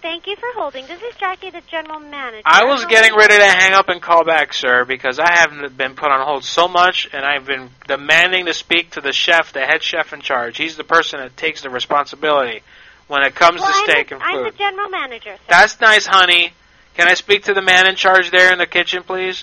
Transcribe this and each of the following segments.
Thank you for holding. This is Jackie, the general manager. I was getting ready to hang up and call back, sir, because I haven't been put on hold so much, and I've been demanding to speak to the chef, the head chef in charge. He's the person that takes the responsibility when it comes to steak and food. I'm the general manager, sir. That's nice, honey. Can I speak to the man in charge there in the kitchen, please?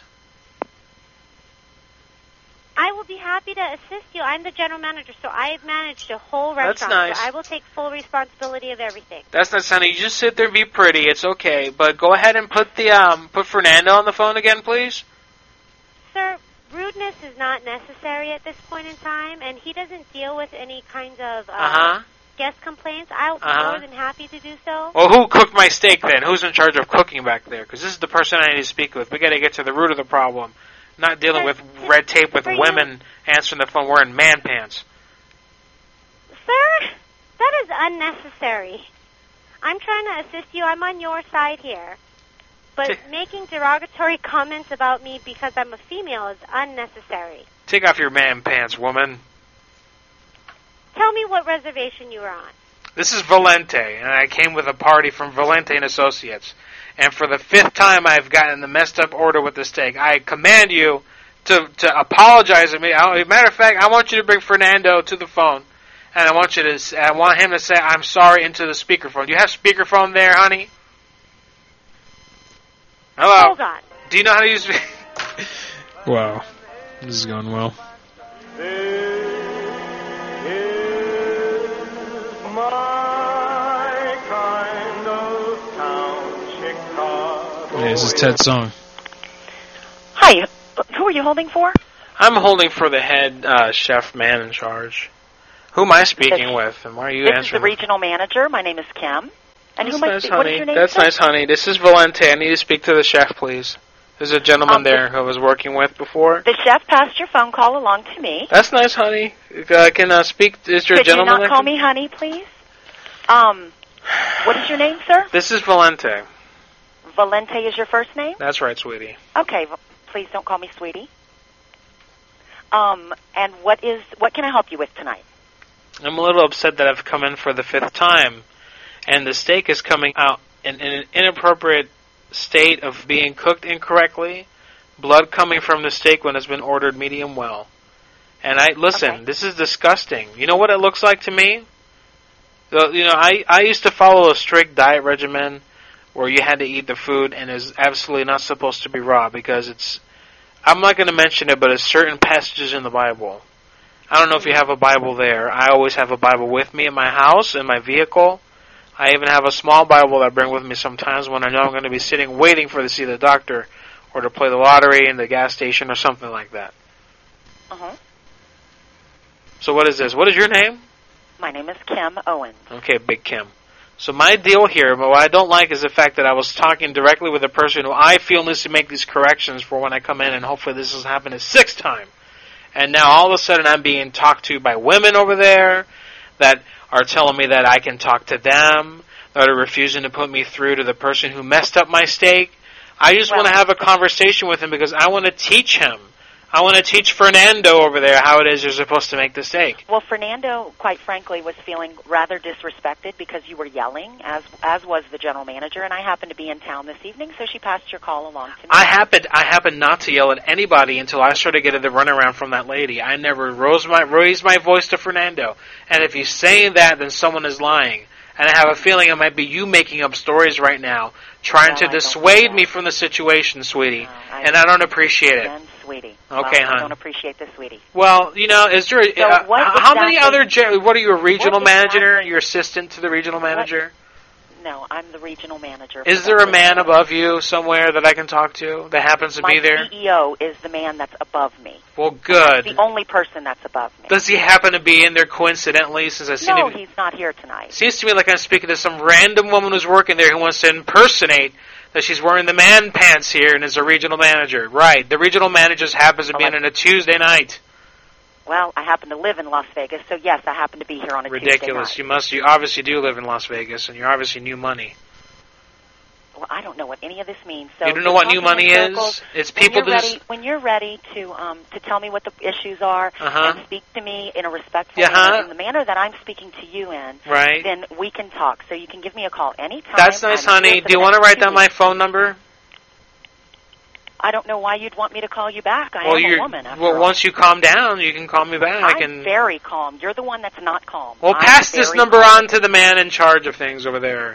I will be happy to assist you. I'm the general manager, so I've managed a whole restaurant. That's nice. So I will take full responsibility of everything. That's nice, honey. You just sit there and be pretty. It's okay. But go ahead and put Fernando on the phone again, please. Sir, rudeness is not necessary at this point in time, and he doesn't deal with any kinds of guest complaints. I'll be more than happy to do so. Well, who cooked my steak then? Who's in charge of cooking back there? Because this is the person I need to speak with. We got to get to the root of the problem. Not dealing with red tape with women answering the phone wearing man pants. Sir, that is unnecessary. I'm trying to assist you. I'm on your side here. But making derogatory comments about me because I'm a female is unnecessary. Take off your man pants, woman. Tell me what reservation you were on. This is Valente, and I came with a party from Valente and Associates. And for the 5th time I've gotten the messed up order with the steak. I command you to apologize to me. Matter of fact, I want you to bring Fernando to the phone. And I want him to say, I'm sorry, into the speakerphone. Do you have speakerphone there, honey? Hello? Hold on. Do you know how to use... Wow. This is going well. Hey, this is Ted's song. Hi, who are you holding for? I'm holding for the head chef man in charge. Who am I speaking with, and why are you answering? This is the regional manager. My name is Kim. And That's who nice, what is honey. your name? That's nice, honey. This is Valente. I need to speak to the chef, please. There's a gentleman there who I was working with before. The chef passed your phone call along to me. That's nice, honey. Can I speak? Is there a gentleman? Could you not call me honey, please? What is your name, sir? This is Valente. Valente is your first name? That's right, sweetie. Okay, please don't call me sweetie. And what can I help you with tonight? I'm a little upset that I've come in for the 5th time, and the steak is coming out in an inappropriate state of being cooked incorrectly, blood coming from the steak when it's been ordered medium well. And this is disgusting. You know what it looks like to me? I used to follow a strict diet regimen where you had to eat the food and it's absolutely not supposed to be raw because I'm not going to mention it, but it's certain passages in the Bible. I don't know if you have a Bible there. I always have a Bible with me in my house, in my vehicle. I even have a small Bible that I bring with me sometimes when I know I'm going to be sitting waiting to see the doctor or to play the lottery in the gas station or something like that. Uh-huh. So what is this? What is your name? My name is Kim Owens. Okay, Big Kim. So my deal here, what I don't like is the fact that I was talking directly with a person who I feel needs to make these corrections for when I come in, and hopefully this has happened a 6th time. And now all of a sudden I'm being talked to by women over there that are telling me that I can talk to them, that are refusing to put me through to the person who messed up my steak. I just want to have a conversation with him because I want to teach him. I want to teach Fernando over there how it is you're supposed to make the steak. Well, Fernando, quite frankly, was feeling rather disrespected because you were yelling, as was the general manager, and I happened to be in town this evening, so she passed your call along to me. I happened not to yell at anybody until I started getting the runaround from that lady. I never raised my voice to Fernando. And if he's saying that, then someone is lying. And I have a feeling it might be you making up stories right now, trying to dissuade me from the situation, sweetie. And I don't appreciate it. Sweetie. Okay, hon. I don't appreciate this, sweetie. Well, is there... how many other... What are you, a regional manager? Your assistant to the regional manager? No, I'm the regional manager. Is there a man above you somewhere that I can talk to that happens to be there? My CEO is the man that's above me. Well, good. He's the only person that's above me. Does he happen to be in there coincidentally? Since I've seen him? No, he's not here tonight. Seems to me like I'm speaking to some random woman who's working there who wants to impersonate that she's wearing the man pants here and is a regional manager. Right. The regional manager just happens to be in on a Tuesday night. Well, I happen to live in Las Vegas, so yes, I happen to be here on a Ridiculous. Tuesday night. You obviously do live in Las Vegas, and you're obviously new money. Well, I don't know what any of this means. So you don't know what new money is? It's people when you're ready to tell me what the issues are and speak to me in a respectful manner, in the manner that I'm speaking to you in, then we can talk. So you can give me a call anytime. That's nice, honey. Do you want to write down my phone number? I don't know why you'd want me to call you back. I am a woman, after all. Once you calm down, you can call me back. I'm very calm. You're the one that's not calm. Well, pass this number on to the man in charge of things over there.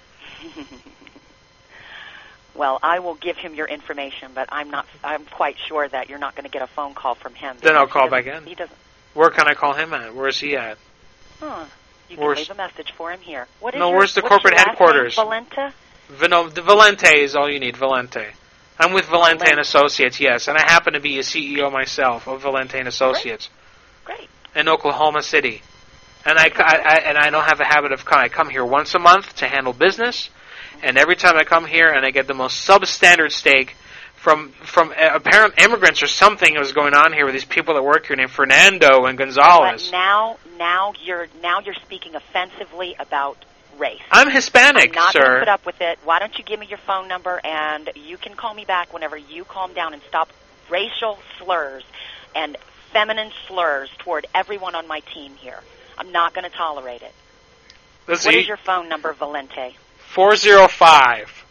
Well, I will give him your information, but I'm quite sure that you're not going to get a phone call from him. Then I'll call back in. He doesn't. Where can I call him at? Where is he at? You can leave a message for him here. Where's the corporate headquarters? Valente? The Valente is all you need, Valente. I'm with Valente and Associates, yes, and I happen to be a CEO myself of Valente and Associates. Great. In Oklahoma City. And I don't have a habit of coming. I come here once a month to handle business, and every time I come here and I get the most substandard steak from apparent immigrants or something that was going on here with these people that work here named Fernando and Gonzalez. But now you're speaking offensively about race. I'm Hispanic, I'm not sir. going to put up with it. Why don't you give me your phone number and you can call me back whenever you calm down and stop racial slurs and feminine slurs toward everyone on my team here. I'm not going to tolerate it. What is your phone number, Valente? 405.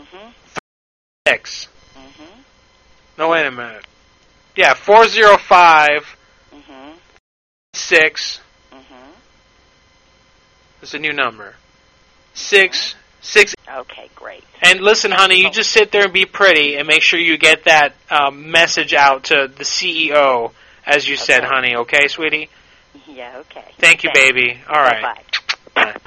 6. No, wait a minute. Yeah, 405. 6. It's a new number. 6. Okay, great. And listen, honey, you just sit there and be pretty and make sure you get that message out to the CEO, as you said, honey. Okay, sweetie? Yeah, okay. Thank you, baby. All right. Bye-bye.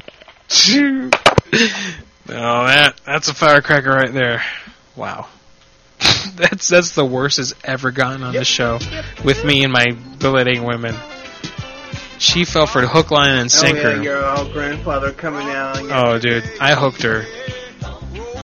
Oh, that's a firecracker right there. Wow. That's the worst it's ever gotten on this show with me and my belating women. She fell for the hook, line, and sinker. Oh, yeah, your old grandfather coming out. Oh, dude, I hooked her.